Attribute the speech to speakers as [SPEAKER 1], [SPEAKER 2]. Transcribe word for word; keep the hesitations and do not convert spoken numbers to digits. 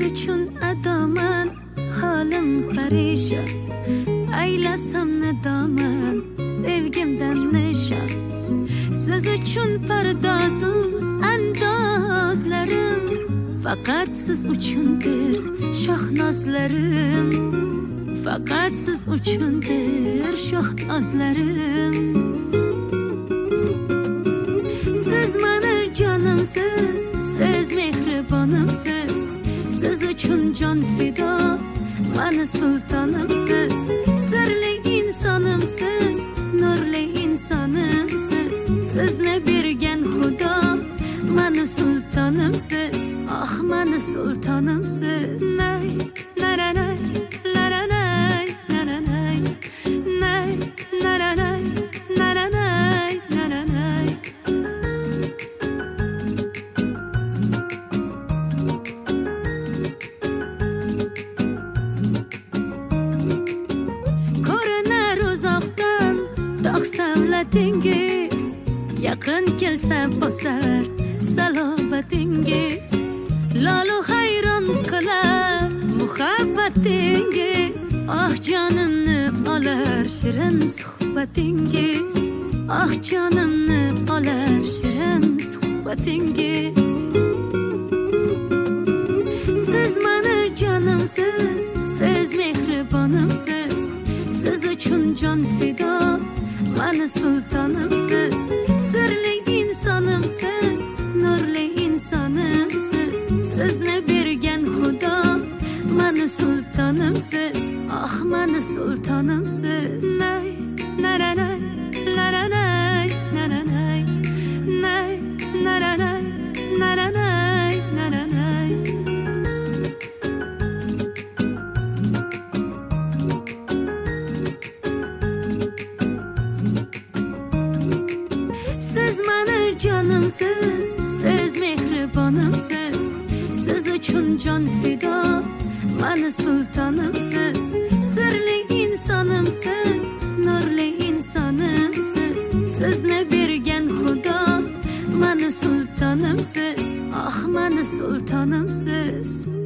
[SPEAKER 1] uchun adoman, halim parishon. Aylasam nadoman, sevgimdan nishon. Siz uchun pardozu andozlarim, faqat siz uchundir shohnozlarim. Faqat siz uchundir shohnozlarim. Siz mani jonimsiz, siz mehribonimsiz. Siz uchun jon fido, mani sultonimsiz. Sirli insonimsiz, nurli insonimsiz. Sizni bergan Xudo, mani sultonimsiz. Ah, mani sultonimsiz. Nay, naranay, naranay, naranay. Nay, naranay, naranay, naranay. Ko'rinar uzoqdan dog' savlatingiz, yaqin kelsa bosar salobatingiz. Lolu hayron qilar muhabbatingiz. Ah, jonimni olar shirin suhbatingiz. Ah, jonimni olar shirin suhbatingiz. Siz mani jonimsiz, siz mehribonimsiz. Siz uchun jon fido, mani sultonimsiz. Sirli insonimsiz, nurli insonimsiz. Sizni bergan Xudo, mani sultonimsiz. Ah, mani sultonimsiz. Nay, naranay, naranay, naranay. Nay, naranay, naranay, naranay. Siz mani jonimsiz, siz mehribonimsiz. Siz uchun jon fido, mani sultonimsiz. Sirli insonimsiz, nurli insonimsiz. Sizni bergan Xudo, mani sultonimsiz. Ah, mani sultonimsiz.